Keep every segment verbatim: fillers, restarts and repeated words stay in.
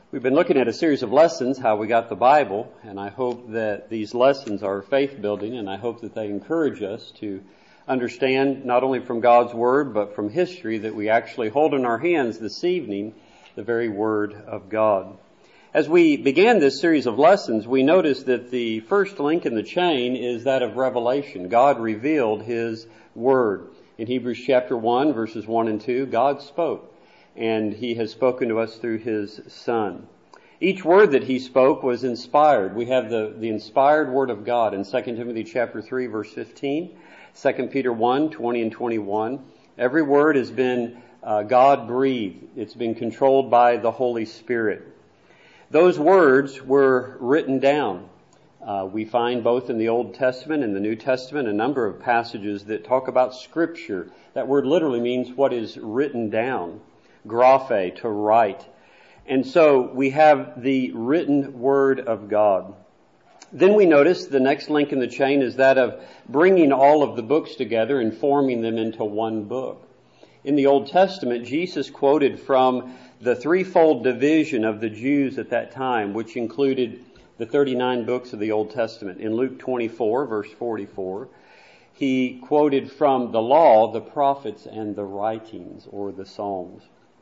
We've been looking at a series of lessons, how we got the Bible, and I hope that these lessons are faith building, and I hope that they encourage us to understand not only from God's Word, but from history, that we actually hold in our hands this evening the very Word of God. As we began this series of lessons, we noticed that the first link in the chain is that of revelation. God revealed His Word. In Hebrews chapter one, verses one and two, God spoke, and He has spoken to us through His Son. Each word that He spoke was inspired. We have the, the inspired Word of God in Second Timothy chapter three, verse fifteen, Second Peter one, twenty and twenty-one. Every word has been uh, God-breathed. It's been controlled by the Holy Spirit. Those words were written down. Uh, we find both in the Old Testament and the New Testament a number of passages that talk about Scripture. That word literally means what is written down. Graphe, to write. And so we have the written Word of God. Then we notice the next link in the chain is that of bringing all of the books together and forming them into one book. In the Old Testament, Jesus quoted from the threefold division of the Jews at that time, which included the thirty-nine books of the Old Testament. In Luke twenty-four, verse forty-four, he quoted from the law, the prophets, and the writings, or the Psalms.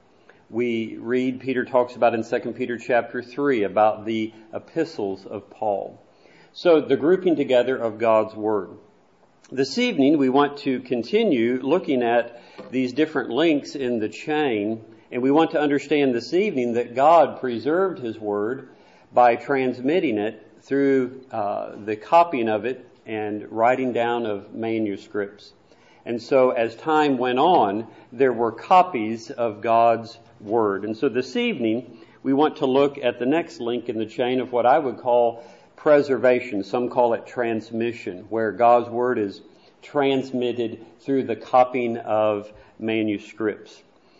We read, Peter talks about in Second Peter chapter three, about the epistles of Paul. So the grouping together of God's Word. This evening we want to continue looking at these different links in the chain, and we want to understand this evening that God preserved His Word by transmitting it through uh, the copying of it and writing down of manuscripts. And so as time went on, there were copies of God's Word. And so this evening, we want to look at the next link in the chain of what I would call preservation. Some call it transmission, where God's Word is transmitted through the copying of manuscripts.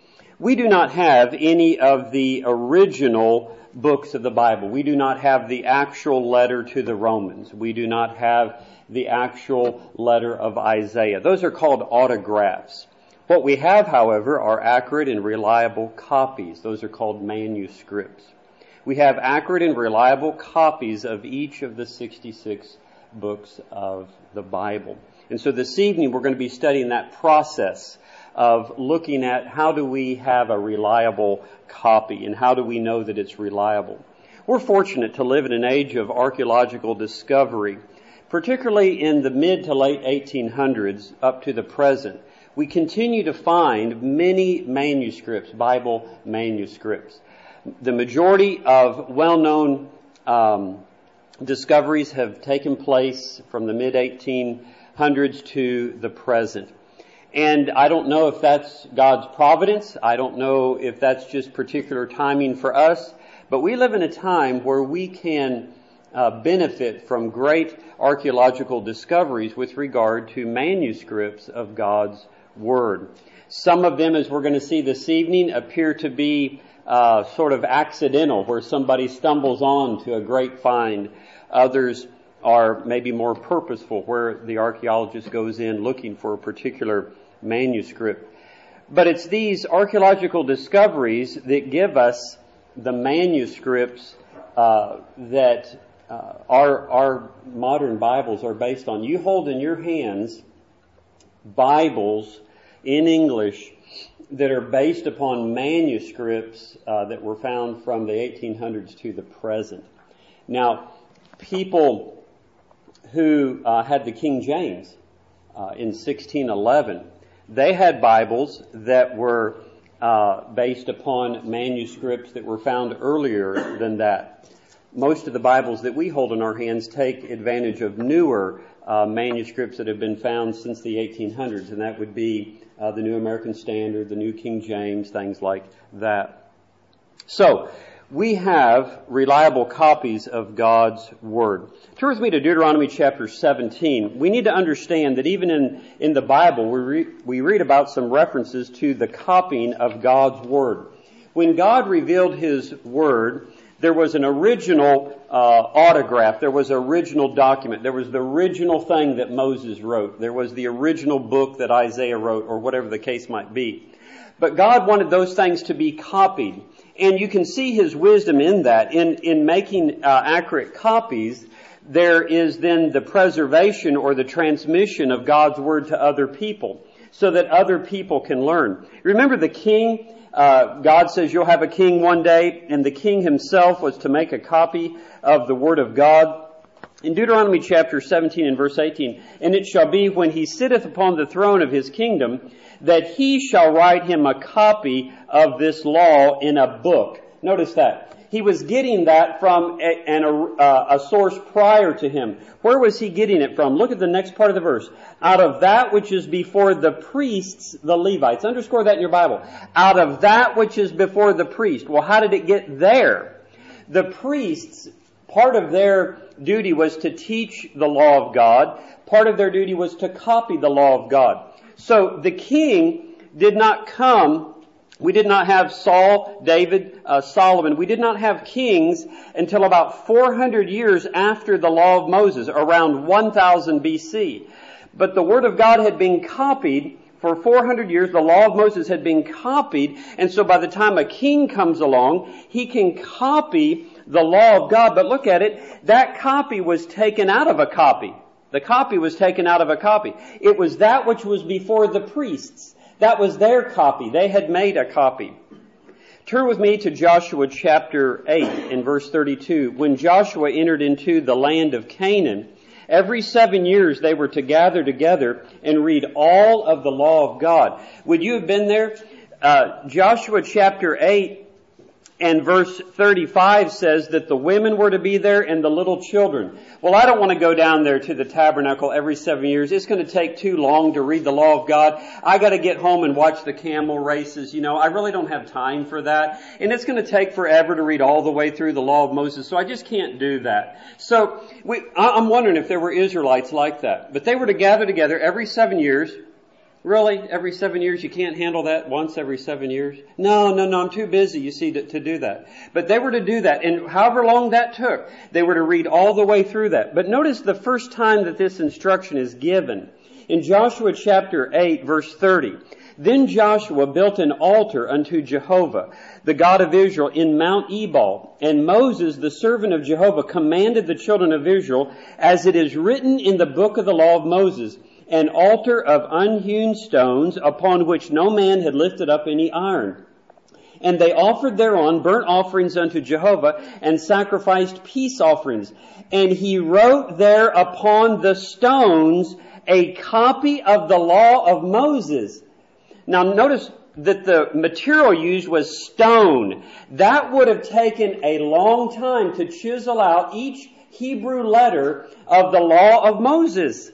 We do not have any of the original books of the Bible. We do not have the actual letter to the Romans. We do not have the actual letter of Isaiah. Those are called autographs. What we have, however, are accurate and reliable copies. Those are called manuscripts. We have accurate and reliable copies of each of the sixty-six books of the Bible. And so this evening we're going to be studying that process of looking at how do we have a reliable copy and how do we know that it's reliable. We're fortunate to live in an age of archaeological discovery, particularly in the mid to late eighteen hundreds up to the present. We continue to find many manuscripts, Bible manuscripts. The majority of well-known um, discoveries have taken place from the mid eighteen hundreds to the present. And I don't know if that's God's providence. I don't know if that's just particular timing for us. But we live in a time where we can uh, benefit from great archaeological discoveries with regard to manuscripts of God's Word. Some of them, as we're going to see this evening, appear to be uh, sort of accidental, where somebody stumbles on to a great find. Others are maybe more purposeful, where the archaeologist goes in looking for a particular manuscript. But it's these archaeological discoveries that give us the manuscripts uh, that uh, our, our modern Bibles are based on. You hold in your hands Bibles in English that are based upon manuscripts uh, that were found from the eighteen hundreds to the present. Now, people who uh, had the King James uh, in sixteen eleven, they had Bibles that were uh, based upon manuscripts that were found earlier than that. Most of the Bibles that we hold in our hands take advantage of newer uh, manuscripts that have been found since the eighteen hundreds, and that would be uh, the New American Standard, the New King James, things like that. So, we have reliable copies of God's Word. Turn with me to Deuteronomy chapter seventeen. We need to understand that even in, in the Bible, we, re, we read about some references to the copying of God's Word. When God revealed His Word, there was an original uh, autograph. There was an original document. There was the original thing that Moses wrote. There was the original book that Isaiah wrote, or whatever the case might be. But God wanted those things to be copied. And you can see his wisdom in that. In, in making uh, accurate copies, there is then the preservation or the transmission of God's Word to other people so that other people can learn. Remember the king, uh, God says you'll have a king one day, and the king himself was to make a copy of the Word of God. In Deuteronomy chapter seventeen and verse eighteen, and it shall be when he sitteth upon the throne of his kingdom, that he shall write him a copy of this law in a book. Notice that. He was getting that from a, an, a, a source prior to him. Where was he getting it from? Look at the next part of the verse. Out of that which is before the priests, the Levites. Underscore that in your Bible. Out of that which is before the priest. Well, how did it get there? The priests, part of their duty was to teach the law of God. Part of their duty was to copy the law of God. So the king did not come, we did not have Saul, David, uh, Solomon. We did not have kings until about four hundred years after the law of Moses, around one thousand B C. But the Word of God had been copied for four hundred years. The law of Moses had been copied. And so by the time a king comes along, he can copy the law of God. But look at it. That copy was taken out of a copy. The copy was taken out of a copy. It was that which was before the priests. That was their copy. They had made a copy. Turn with me to Joshua chapter eight in verse thirty-two. When Joshua entered into the land of Canaan, every seven years they were to gather together and read all of the law of God. Would you have been there? Uh, Joshua chapter eight and verse thirty-five says that the women were to be there and the little children. Well, I don't want to go down there to the tabernacle every seven years. It's going to take too long to read the law of God. I got to get home and watch the camel races. You know, I really don't have time for that. And it's going to take forever to read all the way through the law of Moses. So I just can't do that. So we, I'm wondering if there were Israelites like that. But they were to gather together every seven years. Really? Every seven years? You can't handle that once every seven years? No, no, no, I'm too busy, you see, to, to do that. But they were to do that. And however long that took, they were to read all the way through that. But notice the first time that this instruction is given. In Joshua chapter eight, verse thirty. Then Joshua built an altar unto Jehovah, the God of Israel, in Mount Ebal. And Moses, the servant of Jehovah, commanded the children of Israel, as it is written in the book of the law of Moses, an altar of unhewn stones upon which no man had lifted up any iron. And they offered thereon burnt offerings unto Jehovah and sacrificed peace offerings. And he wrote there upon the stones a copy of the law of Moses. Now notice that the material used was stone. That would have taken a long time to chisel out each Hebrew letter of the law of Moses.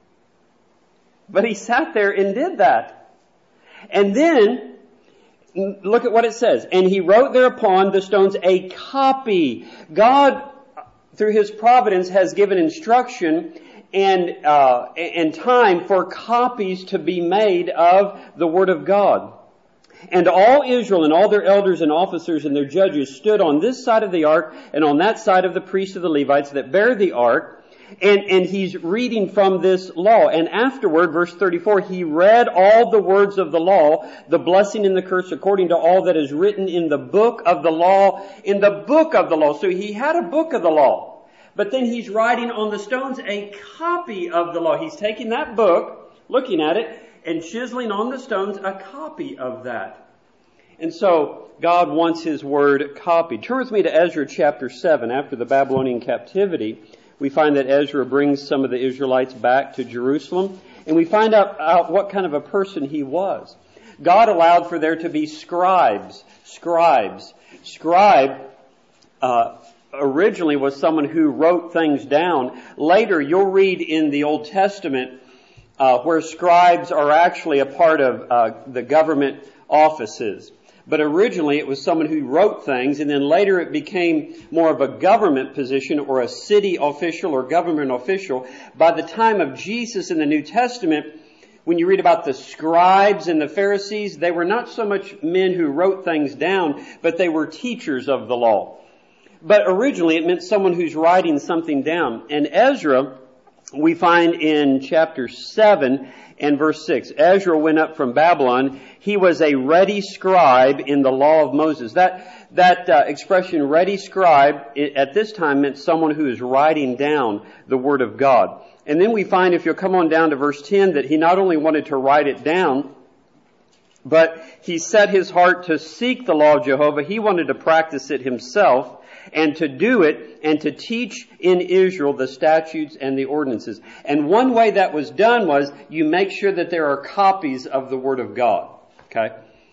But he sat there and did that. And then, look at what it says. And he wrote thereupon the stones a copy. God, through His providence, has given instruction and, uh, and time for copies to be made of the Word of God. And all Israel and all their elders and officers and their judges stood on this side of the ark and on that side of the priests of the Levites that bear the ark. And, and he's reading from this law. And afterward, verse thirty-four, he read all the words of the law, the blessing and the curse, according to all that is written in the book of the law, in the book of the law. So he had a book of the law. But then he's writing on the stones a copy of the law. He's taking that book, looking at it, and chiseling on the stones a copy of that. And so God wants His word copied. Turn with me to Ezra chapter seven. After the Babylonian captivity, we find that Ezra brings some of the Israelites back to Jerusalem, and we find out, out what kind of a person he was. God allowed for there to be scribes. Scribes. Scribe uh, originally was someone who wrote things down. Later, you'll read in the Old Testament uh, where scribes are actually a part of uh, the government offices. But originally it was someone who wrote things, and then later it became more of a government position or a city official or government official. By the time of Jesus in the New Testament, when you read about the scribes and the Pharisees, they were not so much men who wrote things down, but they were teachers of the law. But originally it meant someone who's writing something down. And Ezra we find in chapter seven and verse six, Ezra went up from Babylon. He was a ready scribe in the law of Moses. That, that uh, expression, ready scribe, it, at this time meant someone who is writing down the Word of God. And then we find, if you'll come on down to verse ten, that he not only wanted to write it down, but he set his heart to seek the law of Jehovah. He wanted to practice it himself and to do it and to teach in Israel the statutes and the ordinances. And one way that was done was you make sure that there are copies of the Word of God. Okay?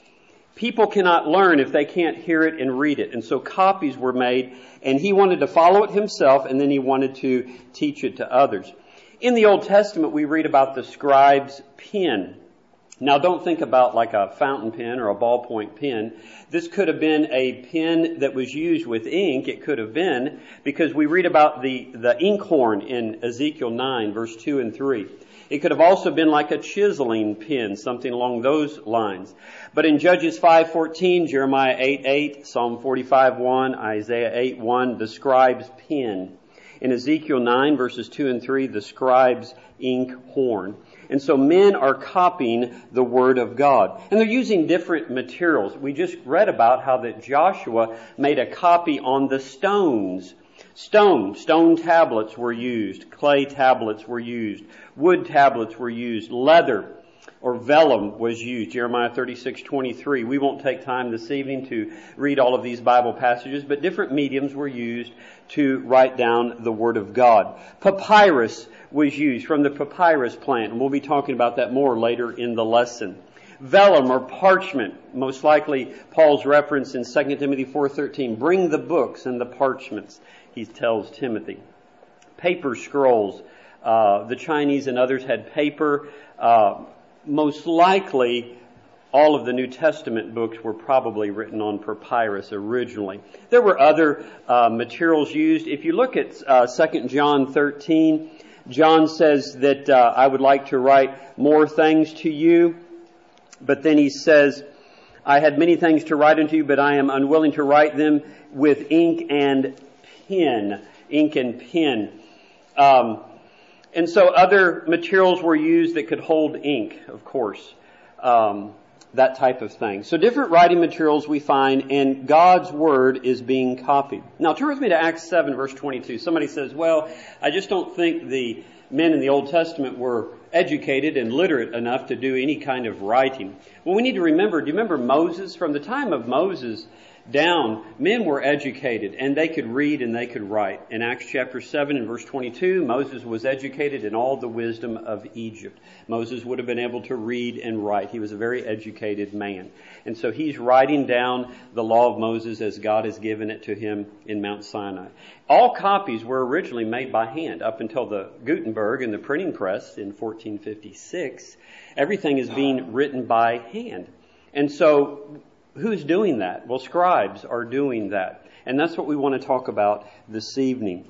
People cannot learn if they can't hear it and read it. And so copies were made, and he wanted to follow it himself, and then he wanted to teach it to others. In the Old Testament, we read about the scribe's pen. Now, don't think about like a fountain pen or a ballpoint pen. This could have been a pen that was used with ink. It could have been, because we read about the, the inkhorn in Ezekiel nine, verse two and three. It could have also been like a chiseling pen, something along those lines. But in Judges five fourteen, Jeremiah eight eight, Psalm forty-five one, Isaiah eight one, the scribe's pen. In Ezekiel nine, verses two and three, the scribe's inkhorn. And so men are copying the Word of God. And they're using different materials. We just read about how that Joshua made a copy on the stones. Stone, stone tablets were used. Clay tablets were used. Wood tablets were used. Leather or vellum was used. Jeremiah thirty-six twenty-three. We won't take time this evening to read all of these Bible passages, but different mediums were used to write down the Word of God. Papyrus was used from the papyrus plant, and we'll be talking about that more later in the lesson. Vellum or parchment, most likely Paul's reference in Second Timothy four thirteen, bring the books and the parchments, he tells Timothy. Paper scrolls, uh, the Chinese and others had paper. Uh, most likely all of the New Testament books were probably written on papyrus originally. There were other uh, materials used. If you look at uh, Second John thirteen, John says that uh, I would like to write more things to you, but then he says, I had many things to write unto you, but I am unwilling to write them with ink and pen. Ink and pen. Um, and so other materials were used that could hold ink, of course. Um, that type of thing. So different writing materials we find, and God's Word is being copied. Now turn with me to Acts seven, verse twenty-two. Somebody says, well, I just don't think the men in the Old Testament were educated and literate enough to do any kind of writing. Well, we need to remember, do you remember Moses? From the time of Moses down, men were educated, and they could read and they could write. In Acts chapter seven and verse twenty-two, Moses was educated in all the wisdom of Egypt. Moses would have been able to read and write. He was a very educated man. And so he's writing down the law of Moses as God has given it to him in Mount Sinai. All copies were originally made by hand up until the Gutenberg and the printing press in fourteen fifty-six. Everything is being written by hand. And so who's doing that? Well, scribes are doing that. And that's what we want to talk about this evening.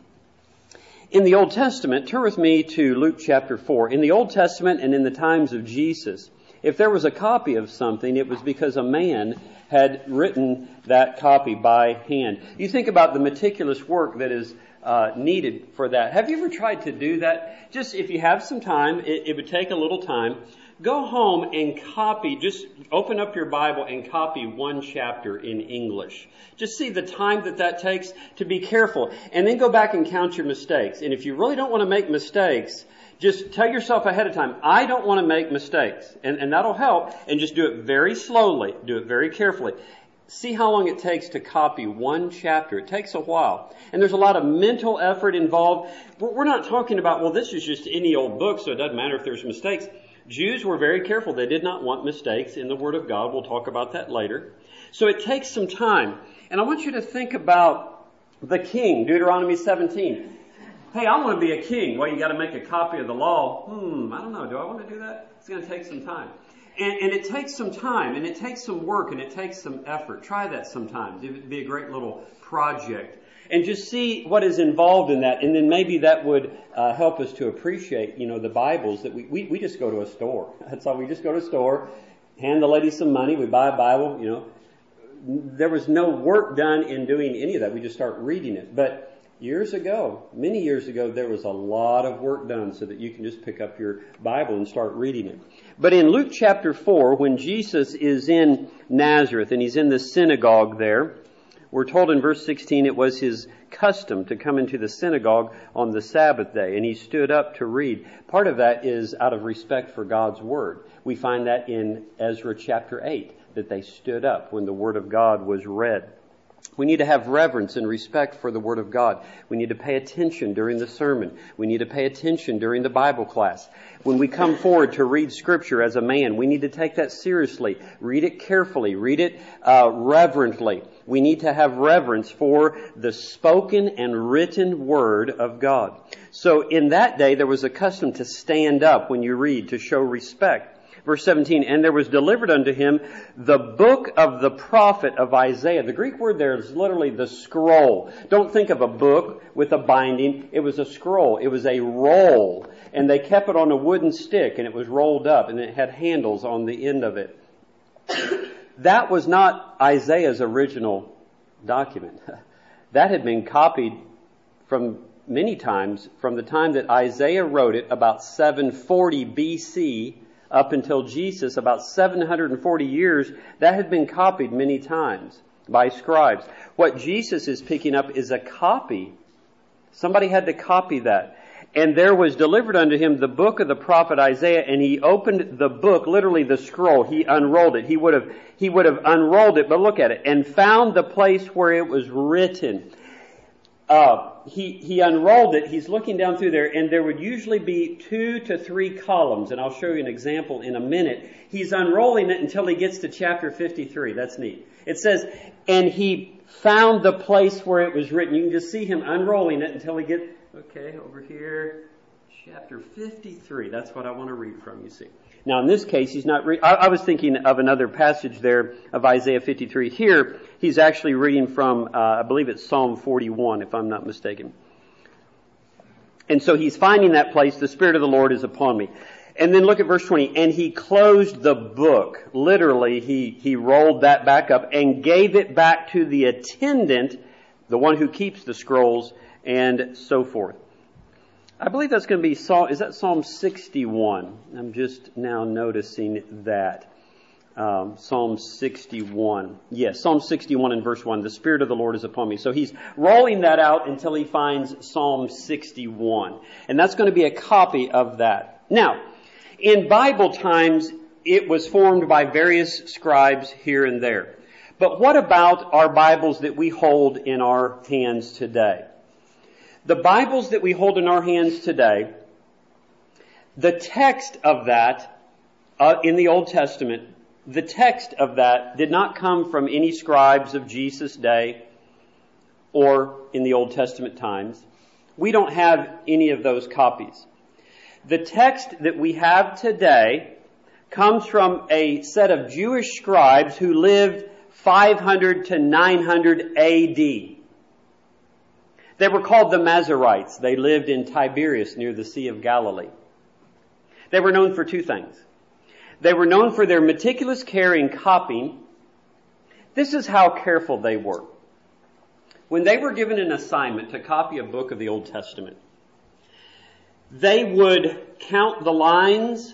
In the Old Testament, turn with me to Luke chapter four. In the Old Testament and in the times of Jesus, if there was a copy of something, it was because a man had written that copy by hand. You think about the meticulous work that is uh, needed for that. Have you ever tried to do that? Just if you have some time, it, it would take a little time. Go home and copy, just open up your Bible and copy one chapter in English. Just see the time that that takes to be careful. And then go back and count your mistakes. And if you really don't want to make mistakes, just tell yourself ahead of time, I don't want to make mistakes. And, and that'll help. And just do it very slowly. Do it very carefully. See how long it takes to copy one chapter. It takes a while. And there's a lot of mental effort involved. We're not talking about, well, this is just any old book, so it doesn't matter if there's mistakes. Jews were very careful. They did not want mistakes in the Word of God. We'll talk about that later. So it takes some time. And I want you to think about the king, Deuteronomy seventeen. Hey, I want to be a king. Well, you got to make a copy of the law. Hmm, I don't know. Do I want to do that? It's going to take some time. And, and it takes some time, and it takes some work, and it takes some effort. Try that sometimes. It would be a great little project. And just see what is involved in that. And then maybe that would uh, help us to appreciate, you know, the Bibles that we, we, we just go to a store. That's all. We just go to a store, hand the lady some money, we buy a Bible, you know. There was no work done in doing any of that. We just start reading it. But years ago, many years ago, there was a lot of work done so that you can just pick up your Bible and start reading it. But in Luke chapter four, when Jesus is in Nazareth and he's in the synagogue there, we're told in verse sixteen it was his custom to come into the synagogue on the Sabbath day, and he stood up to read. Part of that is out of respect for God's Word. We find that in Ezra chapter eight, that they stood up when the Word of God was read. We need to have reverence and respect for the Word of God. We need to pay attention during the sermon. We need to pay attention during the Bible class. When we come forward to read Scripture as a man, we need to take that seriously. Read it carefully. Read it uh, reverently. We need to have reverence for the spoken and written Word of God. So in that day, there was a custom to stand up when you read, to show respect. Verse seventeen, and there was delivered unto him the book of the prophet of Isaiah. The Greek word there is literally the scroll. Don't think of a book with a binding. It was a scroll. It was a roll. And they kept it on a wooden stick, and it was rolled up, and it had handles on the end of it. That was not Isaiah's original document. That had been copied from many times from the time that Isaiah wrote it, about seven forty B C, up until Jesus, about seven hundred forty years. That had been copied many times by scribes. What Jesus is picking up is a copy. Somebody had to copy that. And there was delivered unto him the book of the prophet Isaiah, and he opened the book, literally the scroll. He unrolled it. He would have, he would have unrolled it, but look at it, and found the place where it was written. Uh, he, he unrolled it. He's looking down through there, and there would usually be two to three columns, and I'll show you an example in a minute. He's unrolling it until he gets to chapter fifty-three. That's neat. It says, and he found the place where it was written. You can just see him unrolling it until he gets, okay, over here, chapter fifty-three. That's what I want to read from, you see. Now, in this case, he's not. Re- I, I was thinking of another passage there of Isaiah fifty-three. Here, he's actually reading from, uh, I believe it's Psalm forty-one, if I'm not mistaken. And so he's finding that place. The Spirit of the Lord is upon me. And then look at verse twenty. And he closed the book. Literally, he he rolled that back up and gave it back to the attendant, the one who keeps the scrolls, and so forth. I believe that's going to be Psalm, is that Psalm sixty-one? I'm just now noticing that. Um, Psalm sixty-one. Yes, Psalm sixty-one and verse one. The Spirit of the Lord is upon me. So he's rolling that out until he finds Psalm sixty-one. And that's going to be a copy of that. Now, in Bible times, it was formed by various scribes here and there. But what about our Bibles that we hold in our hands today? The Bibles that we hold in our hands today, the text of that uh, in the Old Testament, the text of that did not come from any scribes of Jesus' day or in the Old Testament times. We don't have any of those copies. The text that we have today comes from a set of Jewish scribes who lived five hundred to nine hundred A D. They were called the Masoretes. They lived in Tiberias near the Sea of Galilee. They were known for two things. They were known for their meticulous care in copying. This is how careful they were. When they were given an assignment to copy a book of the Old Testament, they would count the lines.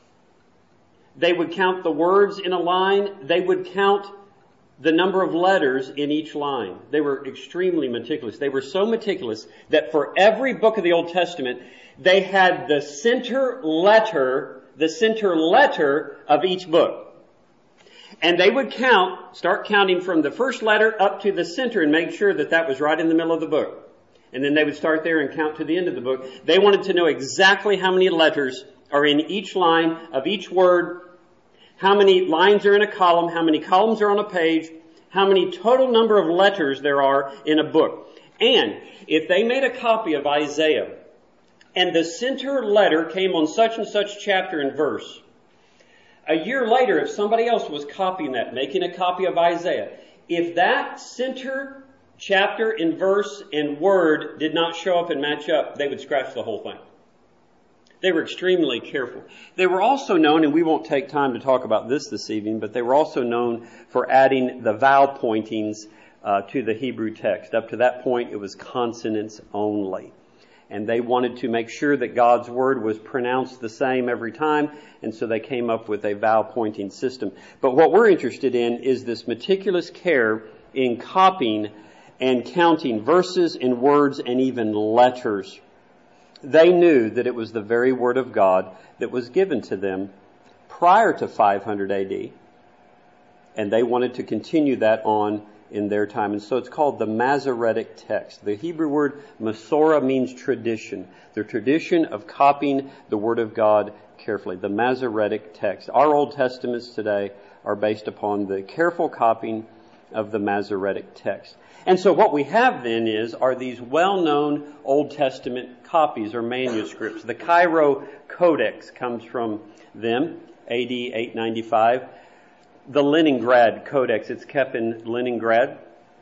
They would count the words in a line. They would count the number of letters in each line. They were extremely meticulous. They were so meticulous that for every book of the Old Testament, they had the center letter, the center letter of each book. And they would count, start counting from the first letter up to the center and make sure that that was right in the middle of the book. And then they would start there and count to the end of the book. They wanted to know exactly how many letters are in each line of each word, how many lines are in a column, how many columns are on a page, how many total number of letters there are in a book. And if they made a copy of Isaiah and the center letter came on such and such chapter and verse, a year later, if somebody else was copying that, making a copy of Isaiah, if that center chapter and verse and word did not show up and match up, they would scratch the whole thing. They were extremely careful. They were also known, and we won't take time to talk about this this evening, but they were also known for adding the vowel pointings uh, to the Hebrew text. Up to that point, it was consonants only. And they wanted to make sure that God's word was pronounced the same every time, and so they came up with a vowel pointing system. But what we're interested in is this meticulous care in copying and counting verses and words and even letters. They knew that it was the very word of God that was given to them prior to five hundred A D, and they wanted to continue that on in their time. And so it's called the Masoretic text. The Hebrew word Masorah means tradition. The tradition of copying the Word of God carefully. The Masoretic text. Our Old Testaments today are based upon the careful copying of the Masoretic text. And so what we have then is, are these well-known Old Testament copies or manuscripts. The Cairo Codex comes from them, A D eight ninety-five. The Leningrad Codex, it's kept in Leningrad,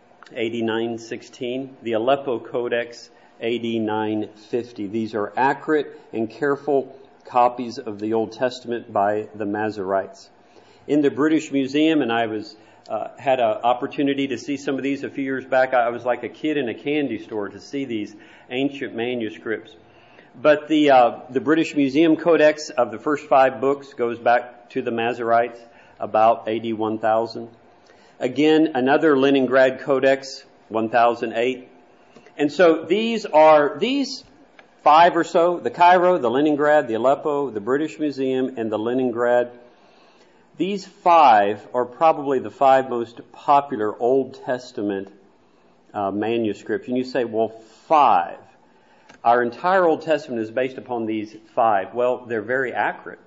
A D nine sixteen. The Aleppo Codex, A D nine fifty. These are accurate and careful copies of the Old Testament by the Masoretes. In the British Museum, and I was uh, had an opportunity to see some of these a few years back, I was like a kid in a candy store to see these ancient manuscripts. But the uh, the British Museum Codex of the first five books goes back to the Masoretes, about A D one thousand. Again, another Leningrad Codex, one thousand eight. And so these are, these five or so, the Cairo, the Leningrad, the Aleppo, the British Museum, and the Leningrad, these five are probably the five most popular Old Testament uh, manuscripts. And you say, well, five. Our entire Old Testament is based upon these five. Well, they're very accurate.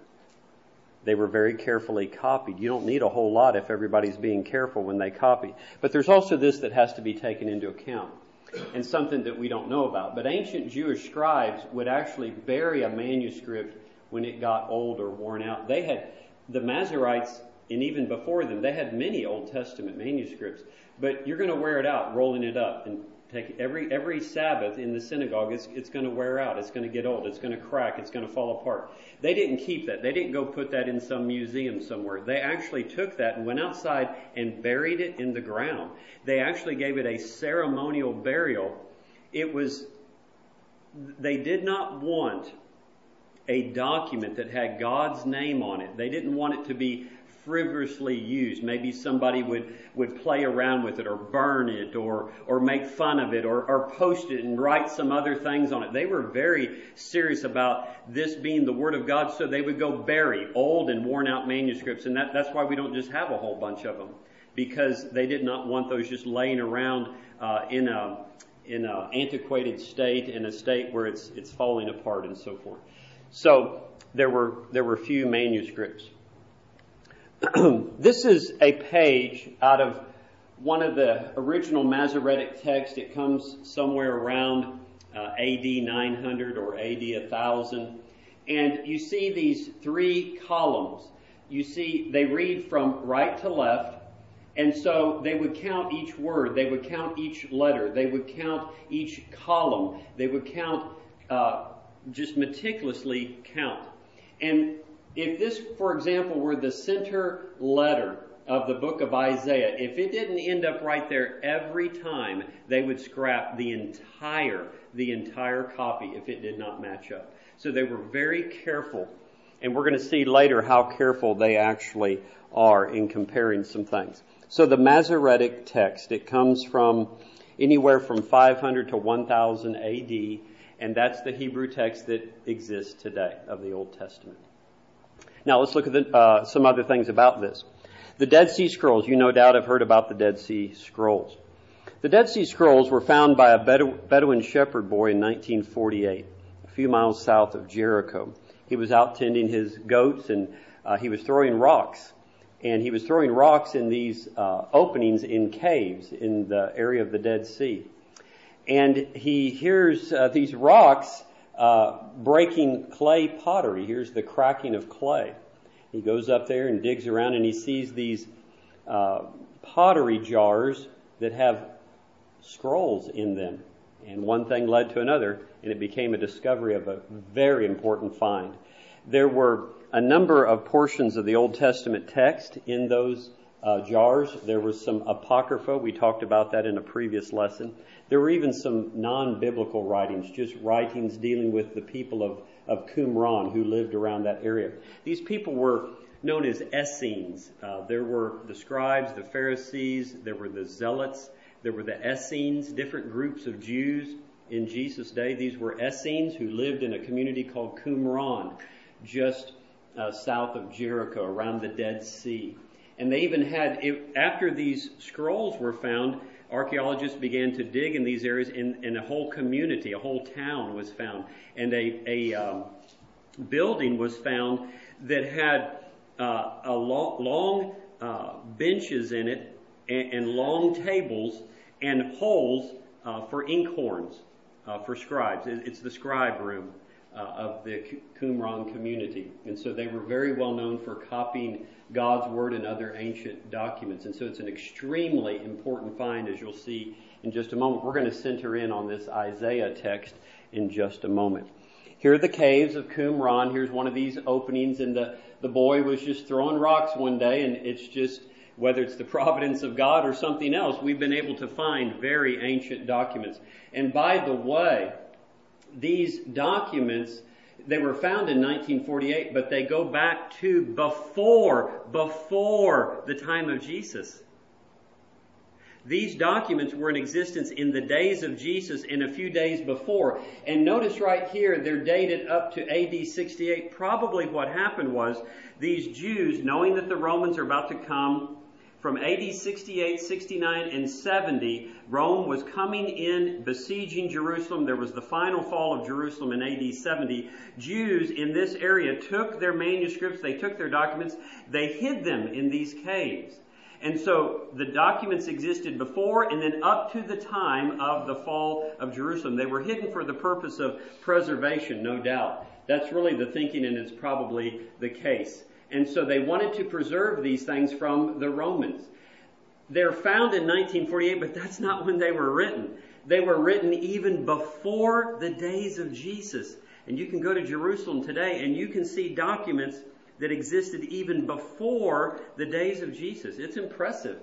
They were very carefully copied. You don't need a whole lot if everybody's being careful when they copy. But there's also this that has to be taken into account, and something that we don't know about. But ancient Jewish scribes would actually bury a manuscript when it got old or worn out. They had, the Masoretes, and even before them, they had many Old Testament manuscripts. But you're going to wear it out, rolling it up, and take every every Sabbath in the synagogue, it's, it's going to wear out. It's going to get old. It's going to crack. It's going to fall apart. They didn't keep that. They didn't go put that in some museum somewhere. They actually took that and went outside and buried it in the ground. They actually gave it a ceremonial burial. It was, they did not want a document that had God's name on it. They didn't want it to be frivolously used. Maybe somebody would, would play around with it or burn it or or make fun of it or, or post it and write some other things on it. They were very serious about this being the Word of God, so they would go bury old and worn out manuscripts. And that, that's why we don't just have a whole bunch of them, because they did not want those just laying around uh, in a in a antiquated state, in a state where it's it's falling apart and so forth. So there were there were few manuscripts. This is a page out of one of the original Masoretic texts. It comes somewhere around uh, A D nine hundred or A D one thousand. And you see these three columns. You see they read from right to left. And so they would count each word. They would count each letter. They would count each column. They would count, uh, just meticulously count. And if this, for example, were the center letter of the book of Isaiah, if it didn't end up right there every time, they would scrap the entire, the entire copy if it did not match up. So they were very careful. And we're going to see later how careful they actually are in comparing some things. So the Masoretic text, it comes from anywhere from five hundred to one thousand A D, and that's the Hebrew text that exists today of the Old Testament. Now let's look at the, uh, some other things about this. The Dead Sea Scrolls, you no doubt have heard about the Dead Sea Scrolls. The Dead Sea Scrolls were found by a Bedouin shepherd boy in nineteen forty-eight, a few miles south of Jericho. He was out tending his goats, and uh, he was throwing rocks. And he was throwing rocks in these uh, openings in caves in the area of the Dead Sea. And he hears uh, these rocks uh, breaking clay pottery. He hears the cracking of clay. He goes up there and digs around, and he sees these uh, pottery jars that have scrolls in them. And one thing led to another, and it became a discovery of a very important find. There were a number of portions of the Old Testament text in those uh, jars. There was some apocrypha. We talked about that in a previous lesson. There were even some non-biblical writings, just writings dealing with the people of, of Qumran who lived around that area. These people were known as Essenes. Uh, there were the scribes, the Pharisees, there were the Zealots, there were the Essenes, different groups of Jews in Jesus' day. These were Essenes who lived in a community called Qumran, just uh, south of Jericho, around the Dead Sea. And they even had, it, after these scrolls were found, archaeologists began to dig in these areas, and, and a whole community, a whole town was found. And a, a um, building was found that had uh, a long, long uh, benches in it, and, and long tables, and holes uh, for inkhorns, uh, for scribes. It's the scribe room uh, of the Qumran community. And so they were very well known for copying God's Word and other ancient documents. And so it's an extremely important find, as you'll see in just a moment. We're going to center in on this Isaiah text in just a moment. Here are the caves of Qumran. Here's one of these openings, and the, the boy was just throwing rocks one day, and it's just, whether it's the providence of God or something else, we've been able to find very ancient documents. And by the way, these documents, they were found in nineteen forty-eight, but they go back to before, before the time of Jesus. These documents were in existence in the days of Jesus and a few days before. And notice right here, they're dated up to A D sixty-eight. Probably what happened was these Jews, knowing that the Romans are about to come, from A D sixty-eight, sixty-nine, and seventy, Rome was coming in, besieging Jerusalem. There was the final fall of Jerusalem in A D seventy. Jews in this area took their manuscripts, they took their documents, they hid them in these caves. And so the documents existed before and then up to the time of the fall of Jerusalem. They were hidden for the purpose of preservation, no doubt. That's really the thinking, and it's probably the case. And so they wanted to preserve these things from the Romans. They're found in nineteen forty-eight, but that's not when they were written. They were written even before the days of Jesus. And you can go to Jerusalem today and you can see documents that existed even before the days of Jesus. It's impressive.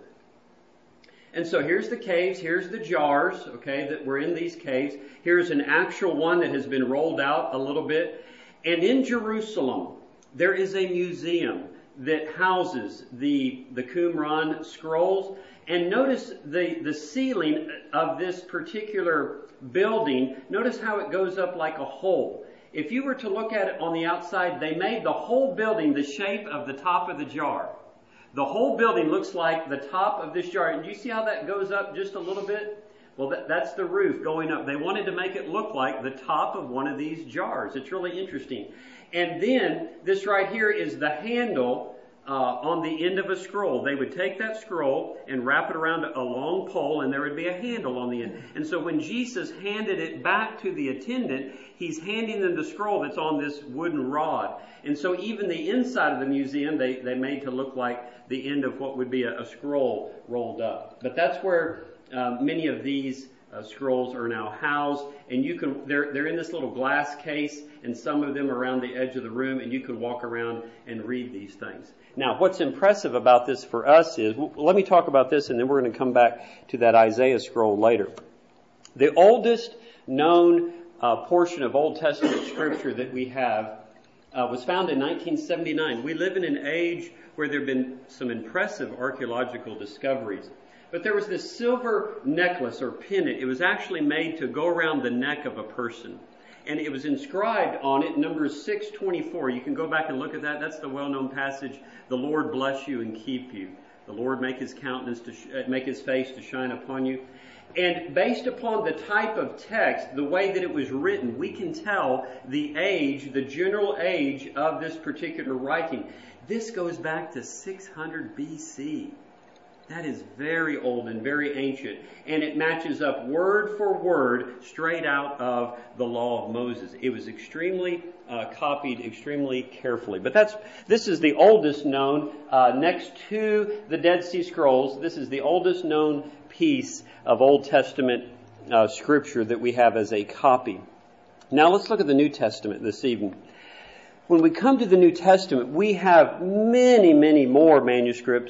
And so here's the caves, here's the jars, okay, that were in these caves. Here's an actual one that has been rolled out a little bit. And in Jerusalem, there is a museum that houses the, the Qumran scrolls. And notice the, the ceiling of this particular building, notice how it goes up like a hole. If you were to look at it on the outside, they made the whole building the shape of the top of the jar. The whole building looks like the top of this jar. And do you see how that goes up just a little bit? Well, that, that's the roof going up. They wanted to make it look like the top of one of these jars. It's really interesting. And then this right here is the handle uh, on the end of a scroll. They would take that scroll and wrap it around a long pole, and there would be a handle on the end. And so when Jesus handed it back to the attendant, he's handing them the scroll that's on this wooden rod. And so even the inside of the museum, they, they made to look like the end of what would be a, a scroll rolled up. But that's where uh, many of these uh, scrolls are now housed. And you can, they're, they're in this little glass case, and some of them are around the edge of the room, and you can walk around and read these things. Now, what's impressive about this for us is, well, let me talk about this, and then we're going to come back to that Isaiah scroll later. The oldest known uh, portion of Old Testament scripture that we have uh, was found in nineteen seventy-nine. We live in an age where there have been some impressive archaeological discoveries. But there was this silver necklace or pendant. It was actually made to go around the neck of a person. And it was inscribed on it, Numbers six twenty-four. You can go back and look at that. That's the well-known passage, "The Lord bless you and keep you. The Lord make his countenance to sh- make his face to shine upon you." And based upon the type of text, the way that it was written, we can tell the age, the general age of this particular writing. This goes back to six hundred B C. That is very old and very ancient. And it matches up word for word straight out of the law of Moses. It was extremely uh, copied extremely carefully. But that's this is the oldest known, uh, next to the Dead Sea Scrolls, this is the oldest known piece of Old Testament uh, scripture that we have as a copy. Now let's look at the New Testament this evening. When we come to the New Testament, we have many, many more manuscripts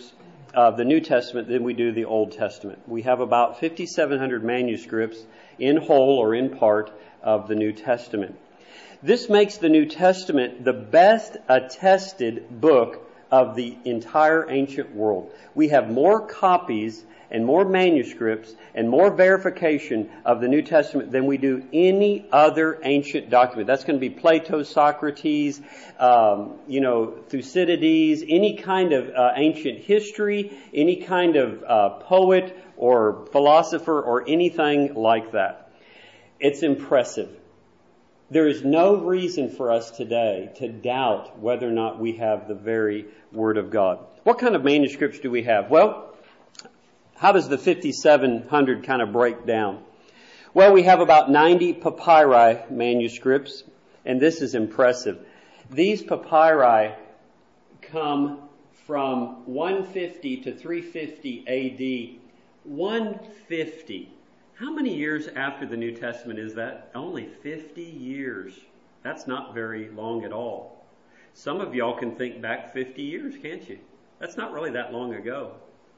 of the New Testament than we do the Old Testament. We have about fifty-seven hundred manuscripts in whole or in part of the New Testament. This makes the New Testament the best attested book of the entire ancient world. We have more copies and more manuscripts and more verification of the New Testament than we do any other ancient document. That's going to be Plato, Socrates, um, you know, Thucydides, any kind of uh, ancient history, any kind of uh, poet or philosopher or anything like that. It's impressive. There is no reason for us today to doubt whether or not we have the very Word of God. What kind of manuscripts do we have? Well, how does the fifty-seven hundred kind of break down? Well, we have about ninety papyri manuscripts, and this is impressive. These papyri come from one fifty to three fifty A D. one fifty. How many years after the New Testament is that? Only fifty years. That's not very long at all. Some of y'all can think back fifty years, can't you? That's not really that long ago.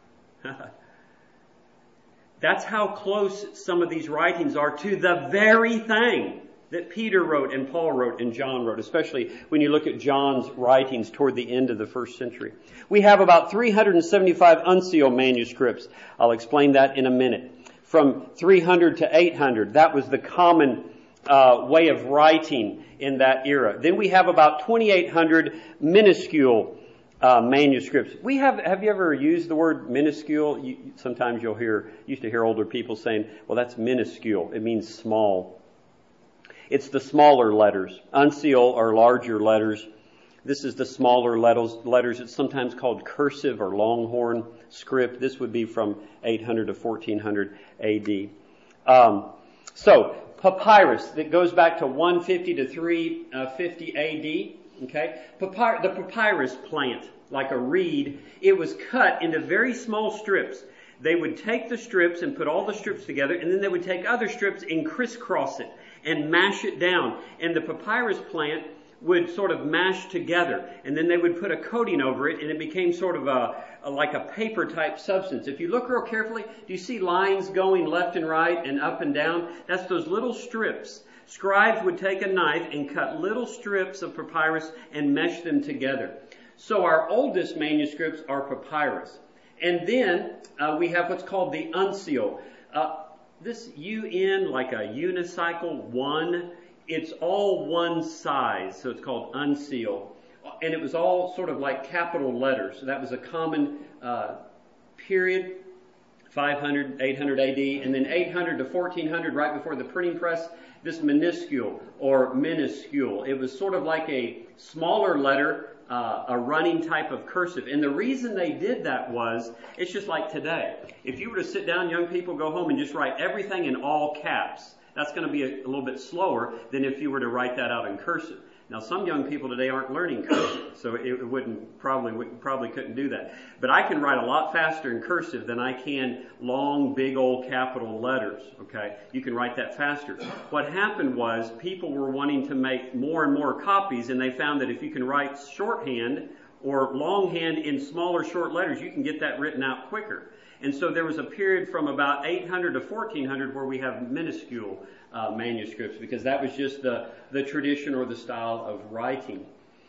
That's how close some of these writings are to the very thing that Peter wrote and Paul wrote and John wrote, especially when you look at John's writings toward the end of the first century. We have about three hundred seventy-five uncial manuscripts. I'll explain that in a minute. From three hundred to eight hundred, that was the common uh, way of writing in that era. Then we have about twenty-eight hundred minuscule Uh, manuscripts. We have, have you ever used the word minuscule? You, sometimes you'll hear, used to hear older people saying, well, that's minuscule. It means small. It's the smaller letters. Uncial are larger letters. This is the smaller letters. letters. It's sometimes called cursive or longhorn script. This would be from eight hundred to fourteen hundred A D. Um, so, papyrus that goes back to one fifty to three fifty A D. Okay, Papy- the papyrus plant, like a reed, it was cut into very small strips. They would take the strips and put all the strips together, and then they would take other strips and crisscross it and mash it down. And the papyrus plant would sort of mash together, and then they would put a coating over it, and it became sort of a, a like a paper-type substance. If you look real carefully, do you see lines going left and right and up and down? That's those little strips. Scribes would take a knife and cut little strips of papyrus and mesh them together. So our oldest manuscripts are papyrus. And then uh, we have what's called the uncial. Uh, this U N, like a unicycle, one, it's all one size, so it's called uncial. And it was all sort of like capital letters. So that was a common uh, period, five hundred, eight hundred A D, and then eight hundred to fourteen hundred, right before the printing press, this minuscule or minuscule. It was sort of like a smaller letter, uh, a running type of cursive. And the reason they did that was, it's just like today. If you were to sit down, young people, go home and just write everything in all caps, that's going to be a, a little bit slower than if you were to write that out in cursive. Now, some young people today aren't learning cursive, so it wouldn't probably would, probably couldn't do that. But I can write a lot faster in cursive than I can long, big old capital letters. Okay, you can write that faster. What happened was people were wanting to make more and more copies, and they found that if you can write shorthand or longhand in smaller, short letters, you can get that written out quicker. And so there was a period from about eight hundred to fourteen hundred where we have minuscule uh, manuscripts, because that was just the, the tradition or the style of writing.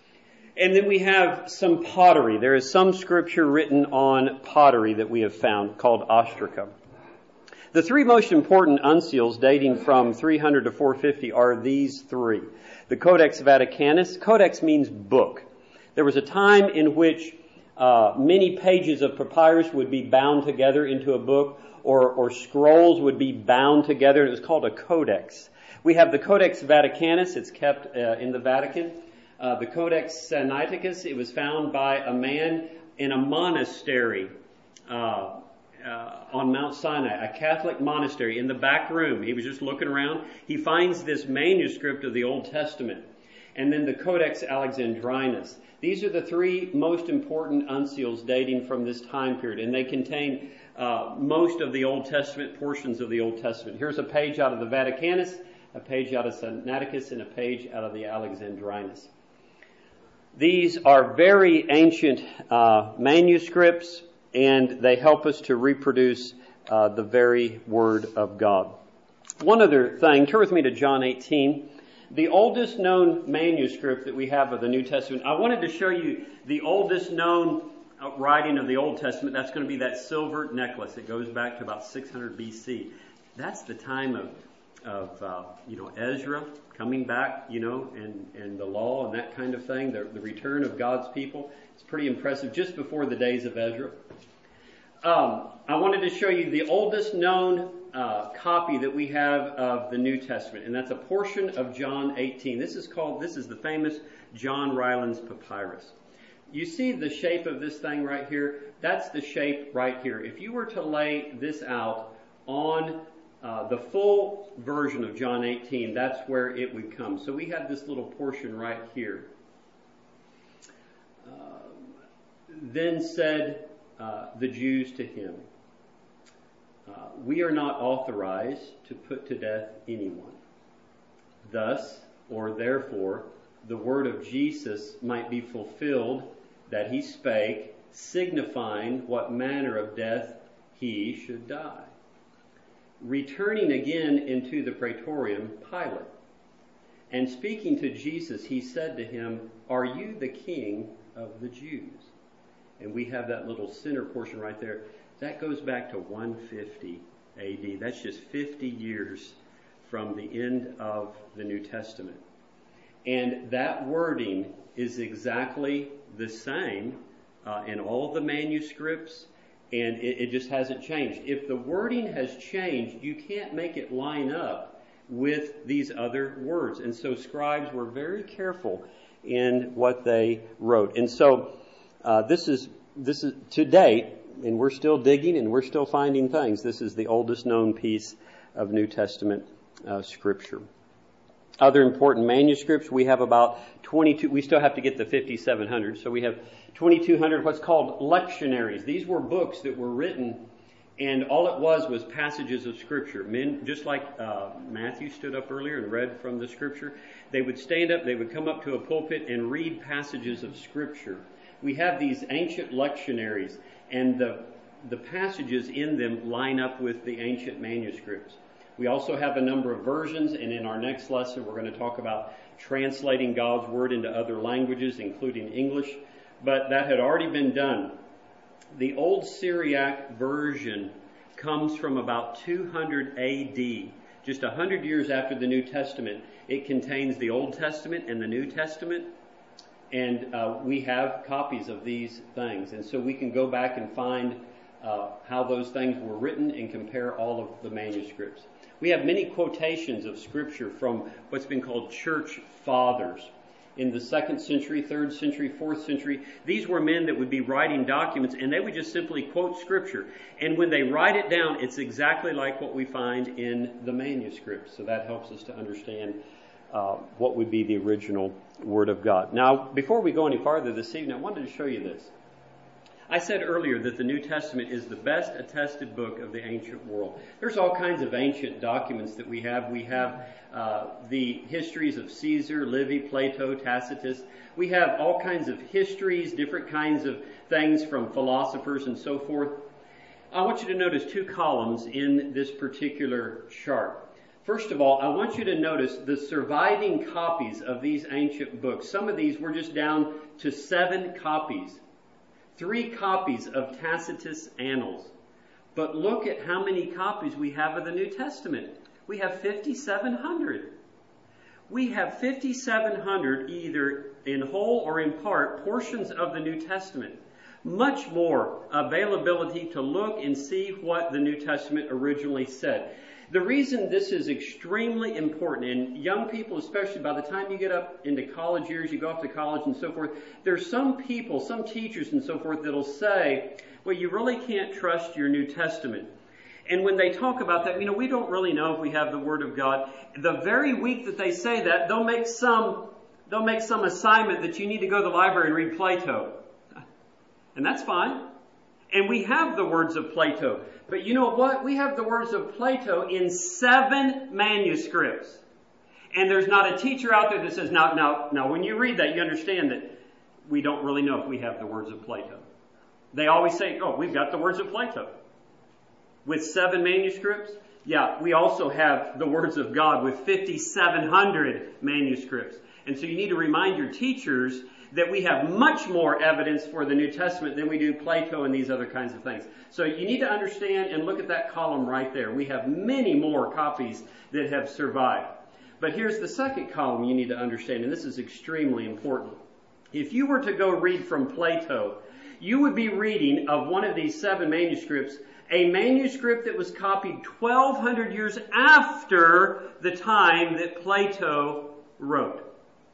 And then we have some pottery. There is some scripture written on pottery that we have found called ostraca. The three most important uncials dating from three hundred to four fifty are these three. The Codex Vaticanus. Codex means book. There was a time in which uh, many pages of papyrus would be bound together into a book, or, or scrolls would be bound together. It was called a codex. We have the Codex Vaticanus. It's kept uh, in the Vatican. Uh, the Codex Sinaiticus, it was found by a man in a monastery uh, uh, on Mount Sinai, a Catholic monastery in the back room. He was just looking around. He finds this manuscript of the Old Testament. And then the Codex Alexandrinus. These are the three most important uncials dating from this time period, and they contain uh, most of the Old Testament, portions of the Old Testament. Here's a page out of the Vaticanus, a page out of Sinaiticus, and a page out of the Alexandrinus. These are very ancient uh, manuscripts. and they help us to reproduce uh, the very Word of God. One other thing, turn with me to John eighteen. The oldest known manuscript that we have of the New Testament. I wanted to show you the oldest known writing of the Old Testament. That's going to be that silver necklace. It goes back to about six hundred B C. That's the time of, of uh, you know, Ezra coming back, you know, and, and the law and that kind of thing, the, the return of God's people. It's pretty impressive, just before the days of Ezra. Um, I wanted to show you the oldest known uh, copy that we have of the New Testament, and that's a portion of John eighteen. This is called, this is the famous John Rylands Papyrus. You see the shape of this thing right here? That's the shape right here. If you were to lay this out on uh, the full version of John eighteen, that's where it would come. So we have this little portion right here. Uh, then said uh, the Jews to him, uh, we are not authorized to put to death anyone. Thus, or therefore, the word of Jesus might be fulfilled, that he spake, signifying what manner of death he should die. Returning again into the praetorium, Pilate, and speaking to Jesus, he said to him, are you the king of the Jews? And we have that little center portion right there. That goes back to one fifty A D. That's just fifty years from the end of the New Testament. And that wording is exactly the same uh, in all the manuscripts, and it, it just hasn't changed. If the wording has changed, you can't make it line up with these other words. And so scribes were very careful in what they wrote. And so uh, this is this is to date, and we're still digging and we're still finding things. This is the oldest known piece of New Testament uh, scripture. Other important manuscripts, we have about twenty-two, we still have to get the fifty-seven hundred, so we have twenty-two hundred what's called lectionaries. These were books that were written, and all it was was passages of Scripture. Men, just like uh, Matthew stood up earlier and read from the Scripture, they would stand up, they would come up to a pulpit and read passages of Scripture. We have these ancient lectionaries, and the, the passages in them line up with the ancient manuscripts. We also have a number of versions, and in our next lesson we're going to talk about translating God's Word into other languages, including English, but that had already been done. The Old Syriac version comes from about two hundred A D, just one hundred years after the New Testament. It contains the Old Testament and the New Testament, and uh, we have copies of these things, and so we can go back and find uh, how those things were written and compare all of the manuscripts. We have many quotations of Scripture from what's been called church fathers. In the second century, third century, fourth century, these were men that would be writing documents, and they would just simply quote Scripture. And when they write it down, it's exactly like what we find in the manuscripts. So that helps us to understand uh, what would be the original Word of God. Now, before we go any farther this evening, I wanted to show you this. I said earlier that the New Testament is the best attested book of the ancient world. There's all kinds of ancient documents that we have. We have uh, the histories of Caesar, Livy, Plato, Tacitus. We have all kinds of histories, different kinds of things from philosophers and so forth. I want you to notice two columns in this particular chart. First of all, I want you to notice the surviving copies of these ancient books. Some of these were just down to seven copies. Three copies of Tacitus' Annals. But look at how many copies we have of the New Testament. We have fifty-seven hundred. We have fifty-seven hundred, either in whole or in part, portions of the New Testament. Much more availability to look and see what the New Testament originally said. The reason this is extremely important, and young people especially, by the time you get up into college years, you go off to college and so forth, there's some people, some teachers and so forth that'll say, well, you really can't trust your New Testament. And when they talk about that, you know, we don't really know if we have the Word of God. The very week that they say that, they'll make some, they'll make some assignment that you need to go to the library and read Plato. And that's fine. And we have the words of Plato. But you know what? We have the words of Plato in seven manuscripts. And there's not a teacher out there that says, now, now, now, when you read that, you understand that we don't really know if we have the words of Plato. They always say, oh, we've got the words of Plato. With seven manuscripts, yeah, we also have the words of God with fifty-seven hundred manuscripts. And so you need to remind your teachers that we have much more evidence for the New Testament than we do Plato and these other kinds of things. So you need to understand and look at that column right there. We have many more copies that have survived. But here's the second column you need to understand, and this is extremely important. If you were to go read from Plato, you would be reading of one of these seven manuscripts, a manuscript that was copied twelve hundred years after the time that Plato wrote.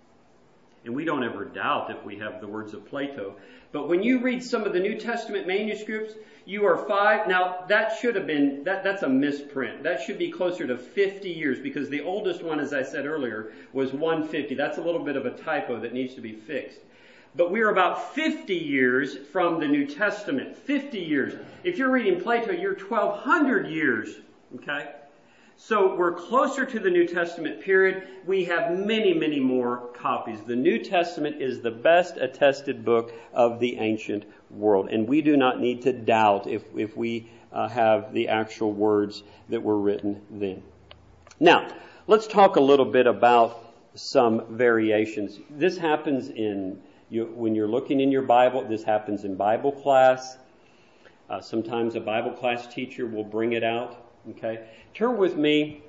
And we don't ever doubt that we have the words of Plato. But when you read some of the New Testament manuscripts, you are five. Now, that should have been, that, that's a misprint. That should be closer to fifty years, because the oldest one, as I said earlier, was one fifty. That's a little bit of a typo that needs to be fixed. But we're about fifty years from the New Testament. fifty years. If you're reading Plato, you're twelve hundred years. Okay? So we're closer to the New Testament period. We have many, many more copies. The New Testament is the best attested book of the ancient world. And we do not need to doubt if, if we uh, have the actual words that were written then. Now, let's talk a little bit about some variations. This happens in, you, when you're looking in your Bible, this happens in Bible class. Uh, sometimes a Bible class teacher will bring it out. Okay, turn with me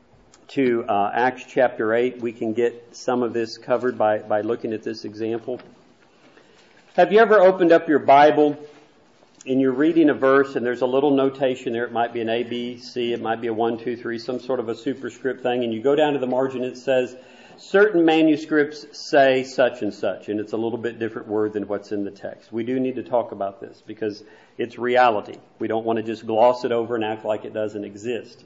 to uh, Acts chapter eight. We can get some of this covered by, by looking at this example. Have you ever opened up your Bible and you're reading a verse and there's a little notation there? It might be an A, B, C, it might be a one, two, three, some sort of a superscript thing, and you go down to the margin and it says, certain manuscripts say such and such, and it's a little bit different word than what's in the text. We do need to talk about this because it's reality. We don't want to just gloss it over and act like it doesn't exist.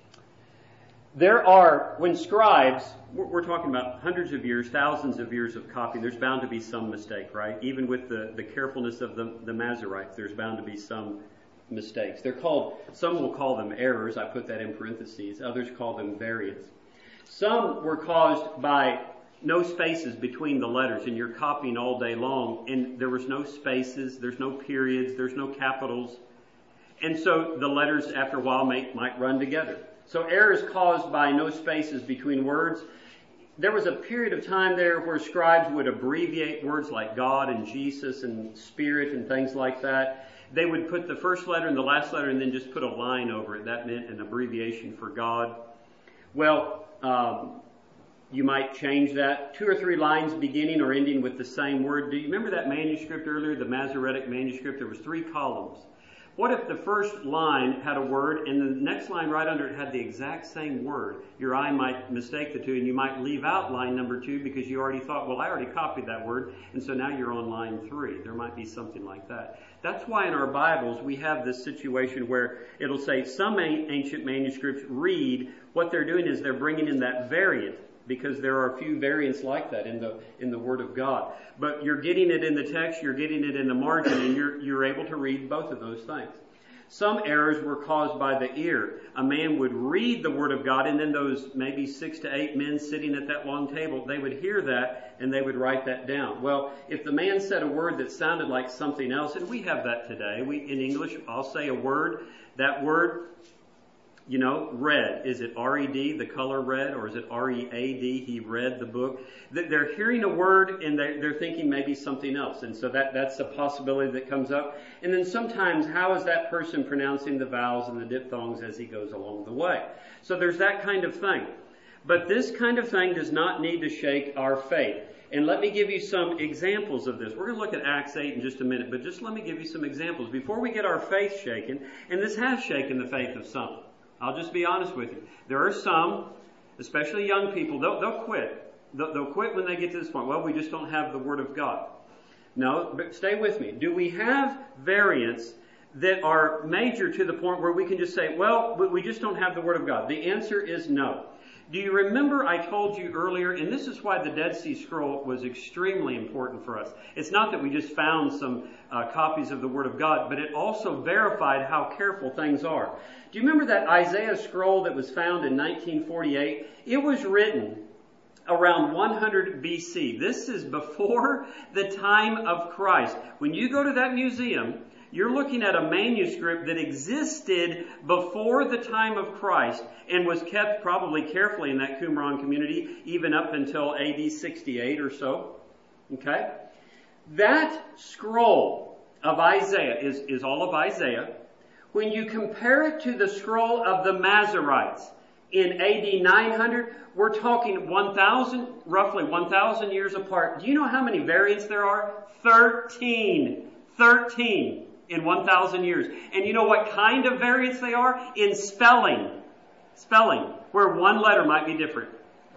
There are, when scribes, we're, we're talking about hundreds of years, thousands of years of copying, there's bound to be some mistake, right? Even with the, the carefulness of the, the Masoretes, there's bound to be some mistakes. They're called, some will call them errors, I put that in parentheses, others call them variants. Some were caused by no spaces between the letters, and you're copying all day long, and there was no spaces, there's no periods, there's no capitals. And so the letters, after a while, may, might run together. So errors caused by no spaces between words. There was a period of time there where scribes would abbreviate words like God and Jesus and Spirit and things like that. They would put the first letter and the last letter and then just put a line over it. That meant an abbreviation for God. Well, um, you might change that. Two or three lines beginning or ending with the same word. Do you remember that manuscript earlier, the Masoretic manuscript? There was three columns. What if the first line had a word and the next line right under it had the exact same word? Your eye might mistake the two, and you might leave out line number two because you already thought, well, I already copied that word, and so now you're on line three. There might be something like that. That's why in our Bibles we have this situation where it'll say some ancient manuscripts read, what they're doing is they're bringing in that variant, because there are a few variants like that in the in the Word of God. But you're getting it in the text, you're getting it in the margin, and you're you're able to read both of those things. Some errors were caused by the ear. A man would read the Word of God, and then those maybe six to eight men sitting at that long table, they would hear that, and they would write that down. Well, if the man said a word that sounded like something else, and we have that today, we in English, I'll say a word, that word, you know, read. Is it R E D, the color red, or is it R E A D, he read the book? They're hearing a word and they're thinking maybe something else. And so that, that's a possibility that comes up. And then sometimes, how is that person pronouncing the vowels and the diphthongs as he goes along the way? So there's that kind of thing. But this kind of thing does not need to shake our faith. And let me give you some examples of this. We're going to look at Acts eight in just a minute, but just let me give you some examples before we get our faith shaken. And this has shaken the faith of some. I'll just be honest with you. There are some, especially young people, they'll, they'll quit. They'll, they'll quit when they get to this point. Well, we just don't have the Word of God. No, but stay with me. Do we have variants that are major to the point where we can just say, well, we just don't have the Word of God? The answer is no. Do you remember I told you earlier, and this is why the Dead Sea Scroll was extremely important for us. It's not that we just found some uh, copies of the Word of God, but it also verified how careful things are. Do you remember that Isaiah scroll that was found in nineteen forty-eight? It was written around one hundred B C. This is before the time of Christ. When you go to that museum, You're looking at a manuscript that existed before the time of Christ and was kept probably carefully in that Qumran community even up until A D sixty-eight or so. Okay? That scroll of Isaiah is, is all of Isaiah. When you compare it to the scroll of the Masoretes in A D nine hundred, we're talking one thousand, roughly one thousand years apart. Do you know how many variants there are? thirteen. thirteen in one thousand years. And you know what kind of variants they are? In spelling. Spelling, where one letter might be different.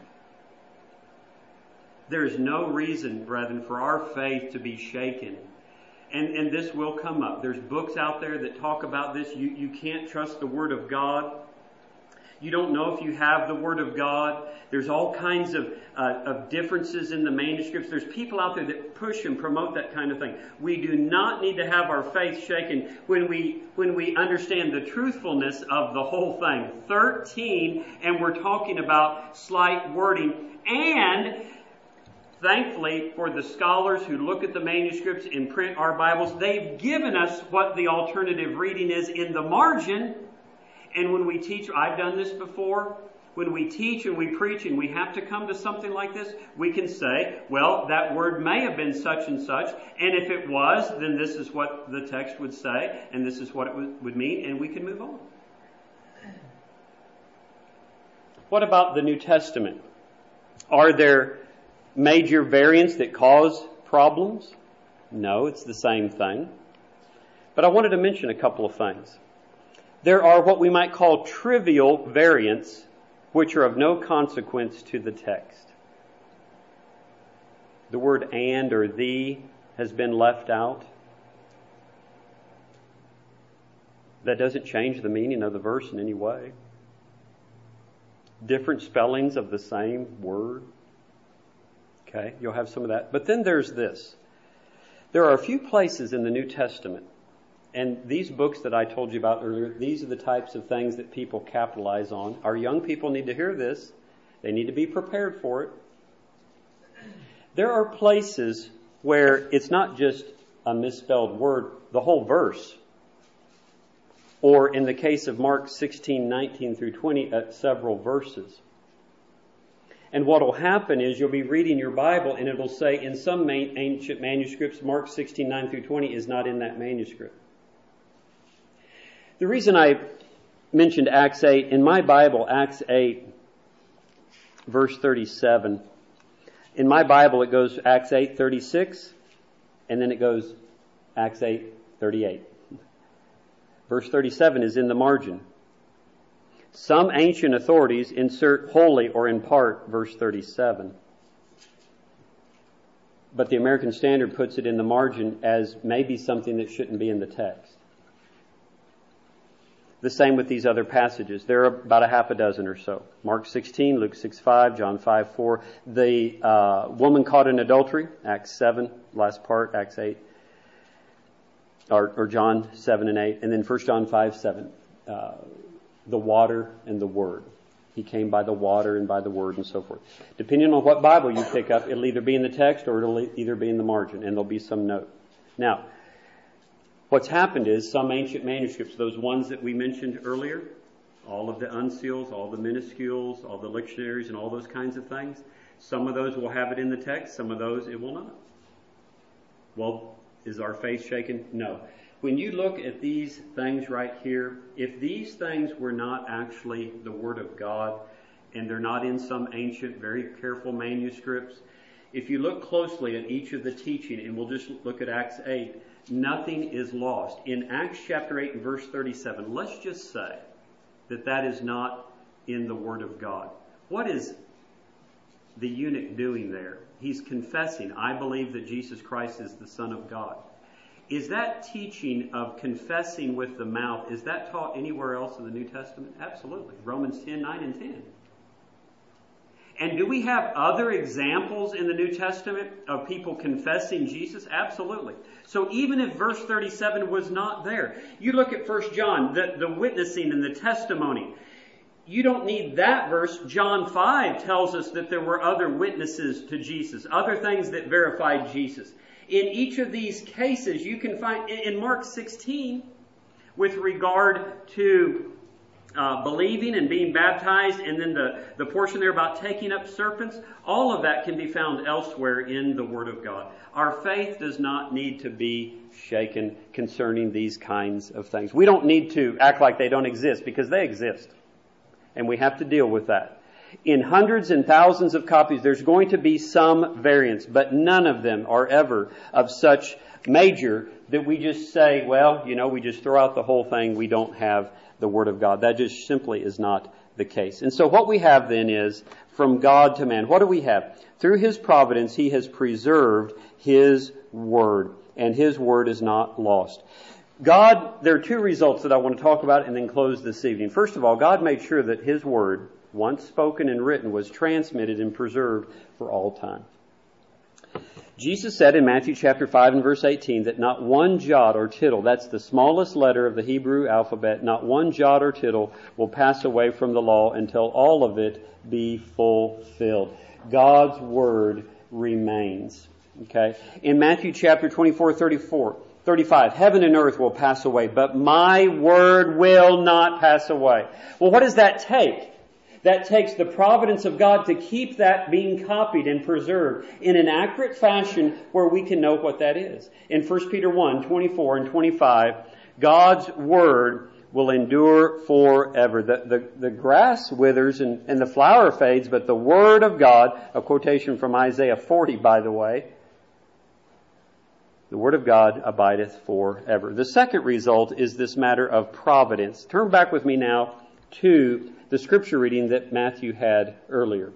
There is no reason, brethren, for our faith to be shaken. And, and this will come up. There's books out there that talk about this. You, you can't trust the Word of God. You don't know if you have the Word of God. There's all kinds of, uh, of differences in the manuscripts. There's people out there that push and promote that kind of thing. We do not need to have our faith shaken when we, when we understand the truthfulness of the whole thing. thirteen, and we're talking about slight wording. And thankfully, for the scholars who look at the manuscripts and print our Bibles, they've given us what the alternative reading is in the margin. And when we teach, I've done this before, when we teach and we preach and we have to come to something like this, we can say, well, that word may have been such and such, and if it was, then this is what the text would say, and this is what it would mean, and we can move on. What about the New Testament? Are there major variants that cause problems? No, it's the same thing. But I wanted to mention a couple of things. There are what we might call trivial variants, which are of no consequence to the text. The word and or the has been left out. That doesn't change the meaning of the verse in any way. Different spellings of the same word. Okay, you'll have some of that. But then there's this. There are a few places in the New Testament, and these books that I told you about earlier, these are the types of things that people capitalize on. Our young people need to hear this. They need to be prepared for it. There are places where it's not just a misspelled word, the whole verse. Or in the case of Mark sixteen, nineteen through twenty, uh, several verses. And what will happen is you'll be reading your Bible and it will say in some main, ancient manuscripts, Mark sixteen, nine through twenty is not in that manuscript. The reason I mentioned Acts eight, in my Bible, Acts eight, verse thirty-seven. In my Bible, it goes Acts eight, thirty-six, and then it goes Acts eight, thirty-eight. Verse thirty-seven is in the margin. Some ancient authorities insert wholly or in part, verse thirty-seven. But the American Standard puts it in the margin as maybe something that shouldn't be in the text. The same with these other passages. There are about a half a dozen or so. Mark sixteen, Luke six, five, John five, four. The uh, woman caught in adultery, Acts seven, last part, Acts eight. Or, or John seven and eight. And then First John five, seven. Uh, the water and the word. He came by the water and by the word and so forth. Depending on what Bible you pick up, it'll either be in the text or it'll either be in the margin, and there'll be some note. Now, what's happened is some ancient manuscripts, those ones that we mentioned earlier, all of the uncials, all the minuscules, all the lictionaries, and all those kinds of things, some of those will have it in the text, some of those it will not. Well, is our faith shaken? No. When you look at these things right here, if these things were not actually the Word of God, and they're not in some ancient, very careful manuscripts, if you look closely at each of the teaching, and we'll just look at Acts eight, nothing is lost. In Acts chapter eight and verse thirty-seven, let's just say that that is not in the Word of God. What is the eunuch doing there? He's confessing, I believe that Jesus Christ is the Son of God. Is that teaching of confessing with the mouth, is that taught anywhere else in the New Testament? Absolutely. Romans ten, nine and ten. And do we have other examples in the New Testament of people confessing Jesus? Absolutely. So even if verse thirty-seven was not there, you look at First John, the, the witnessing and the testimony. You don't need that verse. John five tells us that there were other witnesses to Jesus, other things that verified Jesus. In each of these cases, you can find, in Mark sixteen, with regard to uh, believing and being baptized, and then the, the portion there about taking up serpents, all of that can be found elsewhere in the Word of God. Our faith does not need to be shaken concerning these kinds of things. We don't need to act like they don't exist, because they exist. And we have to deal with that. In hundreds and thousands of copies, there's going to be some variance, but none of them are ever of such major that we just say, well, you know, we just throw out the whole thing. We don't have the Word of God. That just simply is not the case. And so what we have then is, from God to man, what do we have? Through His providence, He has preserved His Word, and His Word is not lost. God, there are two results that I want to talk about and then close this evening. First of all, God made sure that His Word, once spoken and written, was transmitted and preserved for all time. Jesus said in Matthew chapter five and verse eighteen that not one jot or tittle, that's the smallest letter of the Hebrew alphabet, not one jot or tittle will pass away from the law until all of it be fulfilled. God's Word remains. Okay? In Matthew chapter twenty-four, thirty-four, thirty-five, heaven and earth will pass away, but my Word will not pass away. Well, what does that take? That takes the providence of God to keep that being copied and preserved in an accurate fashion where we can know what that is. In First Peter one, twenty-four and twenty-five, God's Word will endure forever. The, the, the grass withers and, and the flower fades, but the Word of God, a quotation from Isaiah forty, by the way, the Word of God abideth forever. The second result is this matter of providence. Turn back with me now to the scripture reading that Matthew had earlier.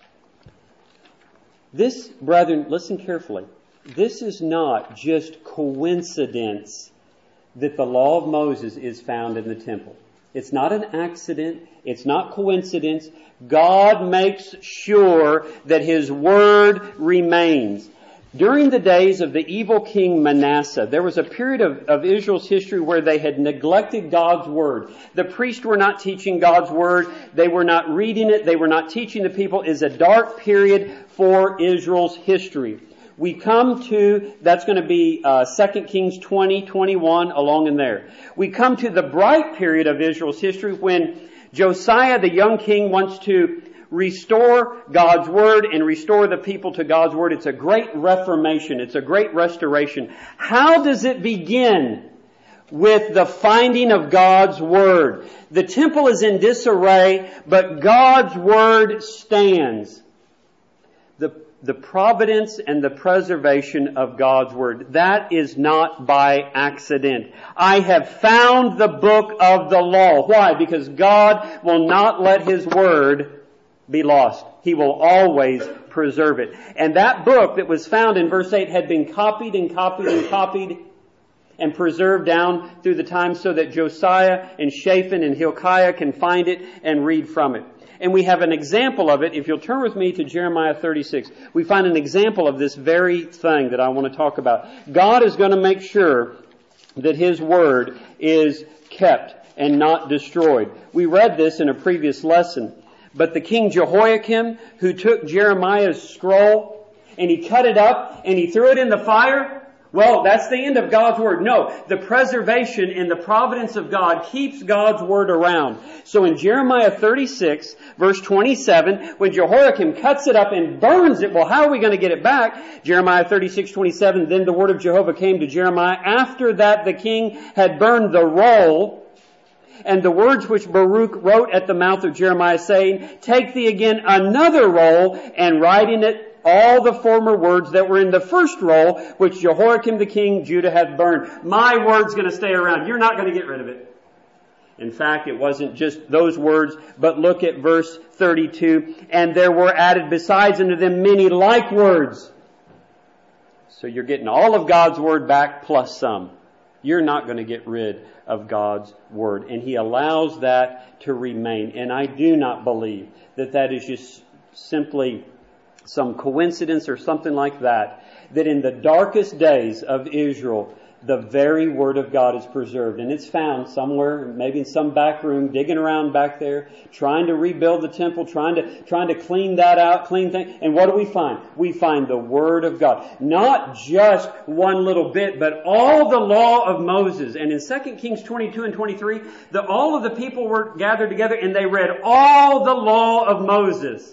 This, brethren, listen carefully. This is not just coincidence that the law of Moses is found in the temple. It's not an accident. It's not coincidence. God makes sure that His Word remains. During the days of the evil king Manasseh, there was a period of, of Israel's history where they had neglected God's Word. The priests were not teaching God's Word. They were not reading it. They were not teaching the people. It's a dark period for Israel's history. We come to, that's going to be uh, Second Kings twenty, twenty-one, along in there. We come to the bright period of Israel's history when Josiah, the young king, wants to restore God's Word and restore the people to God's Word. It's a great reformation. It's a great restoration. How does it begin? With the finding of God's Word. The temple is in disarray, but God's Word stands. The, the providence and the preservation of God's Word. That is not by accident. I have found the book of the law. Why? Because God will not let His Word be lost. He will always preserve it. And that book that was found in verse eight had been copied and copied and copied and preserved down through the time so that Josiah and Shaphan and Hilkiah can find it and read from it. And we have an example of it. If you'll turn with me to Jeremiah thirty-six, we find an example of this very thing that I want to talk about. God is going to make sure that His Word is kept and not destroyed. We read this in a previous lesson. But the king Jehoiakim, who took Jeremiah's scroll and he cut it up and he threw it in the fire, well, that's the end of God's Word. No, the preservation and the providence of God keeps God's Word around. So in Jeremiah thirty-six, verse twenty-seven, when Jehoiakim cuts it up and burns it, well, how are we going to get it back? Jeremiah thirty-six, twenty-seven, then the word of Jehovah came to Jeremiah after that the king had burned the roll, and the words which Baruch wrote at the mouth of Jeremiah, saying, take thee again another roll, and write in it all the former words that were in the first roll, which Jehoiakim the king Judah hath burned. My word's going to stay around. You're not going to get rid of it. In fact, it wasn't just those words, but look at verse thirty-two. And there were added besides unto them many like words. So you're getting all of God's Word back plus some. You're not going to get rid of God's Word. And He allows that to remain. And I do not believe that that is just simply some coincidence or something like that. That in the darkest days of Israel, the very Word of God is preserved. And it's found somewhere, maybe in some back room, digging around back there, trying to rebuild the temple, trying to trying to clean that out, clean things. And what do we find? We find the Word of God. Not just one little bit, but all the law of Moses. And in Second Kings twenty-two and twenty-three, the, all of the people were gathered together and they read all the law of Moses.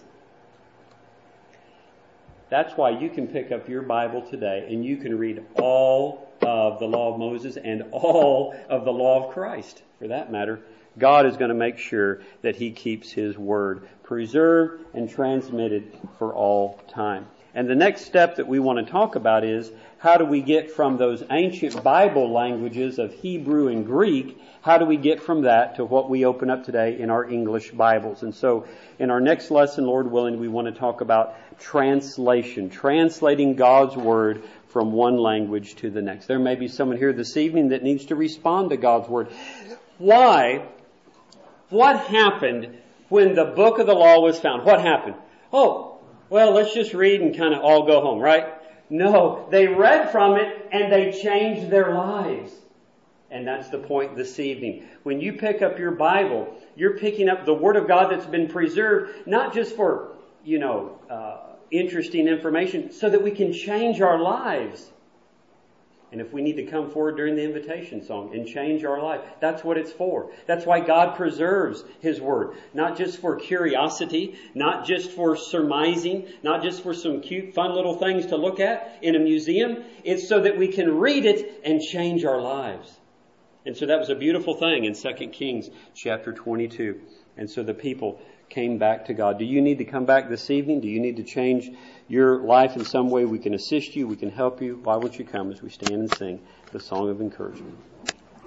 That's why you can pick up your Bible today and you can read all of the law of Moses and all of the law of Christ. For that matter, God is going to make sure that He keeps His Word preserved and transmitted for all time. And the next step that we want to talk about is, how do we get from those ancient Bible languages of Hebrew and Greek, how do we get from that to what we open up today in our English Bibles? And so in our next lesson, Lord willing, we want to talk about translation, translating God's Word from one language to the next. There may be someone here this evening that needs to respond to God's Word. Why? What happened when the book of the law was found? What happened? Oh, well, let's just read and kind of all go home, right? No, they read from it and they changed their lives. And that's the point this evening. When you pick up your Bible, you're picking up the Word of God that's been preserved, not just for, you know, uh, interesting information, so that we can change our lives. And if we need to come forward during the invitation song and change our life, that's what it's for. That's why God preserves His Word. Not just for curiosity, not just for surmising, not just for some cute, fun little things to look at in a museum. It's so that we can read it and change our lives. And so that was a beautiful thing in Second Kings chapter twenty-two. And so the people came back to God. Do you need to come back this evening? Do you need to change your life in some way? We can assist you. We can help you. Why won't you come as we stand and sing the song of encouragement?